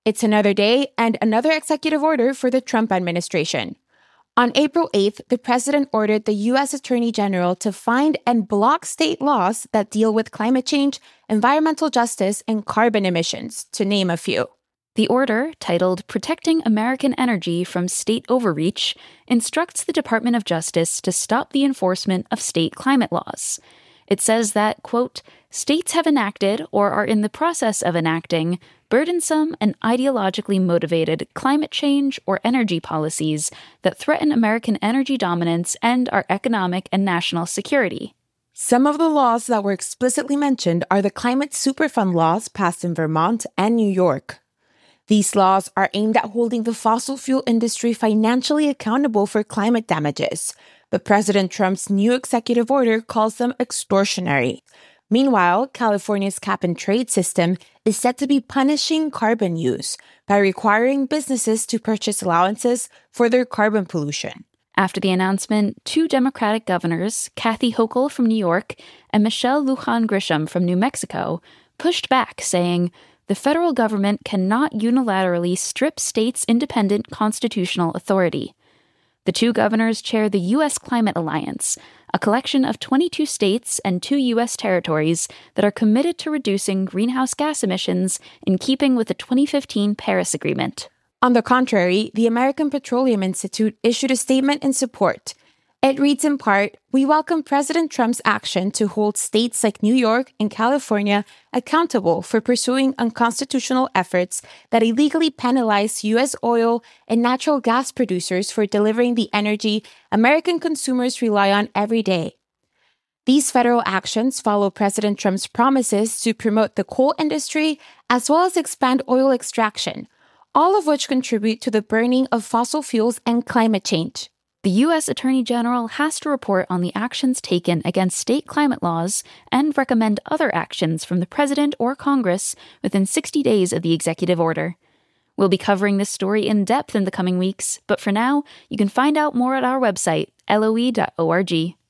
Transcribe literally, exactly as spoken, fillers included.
It's another day and another executive order for the Trump administration. On April eighth, the president ordered the U S Attorney General to find and block state laws that deal with climate change, environmental justice, and carbon emissions, to name a few. The order, titled Protecting American Energy from State Overreach, instructs the Department of Justice to stop the enforcement of state climate laws. It says that, quote, states have enacted or are in the process of enacting burdensome and ideologically motivated climate change or energy policies that threaten American energy dominance and our economic and national security. Some of the laws that were explicitly mentioned are the Climate Superfund laws passed in Vermont and New York. These laws are aimed at holding the fossil fuel industry financially accountable for climate damages, but President Trump's new executive order calls them extortionary. Meanwhile, California's cap-and-trade system is said to be punishing carbon use by requiring businesses to purchase allowances for their carbon pollution. After the announcement, two Democratic governors, Kathy Hochul from New York and Michelle Lujan Grisham from New Mexico, pushed back, saying, the federal government cannot unilaterally strip states' independent constitutional authority. The two governors chair the U S Climate Alliance, a collection of twenty-two states and two U S territories that are committed to reducing greenhouse gas emissions in keeping with the twenty fifteen Paris Agreement. On the contrary, the American Petroleum Institute issued a statement in support. It reads in part, we welcome President Trump's action to hold states like New York and California accountable for pursuing unconstitutional efforts that illegally penalize U S oil and natural gas producers for delivering the energy American consumers rely on every day. These federal actions follow President Trump's promises to promote the coal industry as well as expand oil extraction, all of which contribute to the burning of fossil fuels and climate change. The U S Attorney General has to report on the actions taken against state climate laws and recommend other actions from the President or Congress within sixty days of the executive order. We'll be covering this story in depth in the coming weeks, but for now, you can find out more at our website, L O E dot org.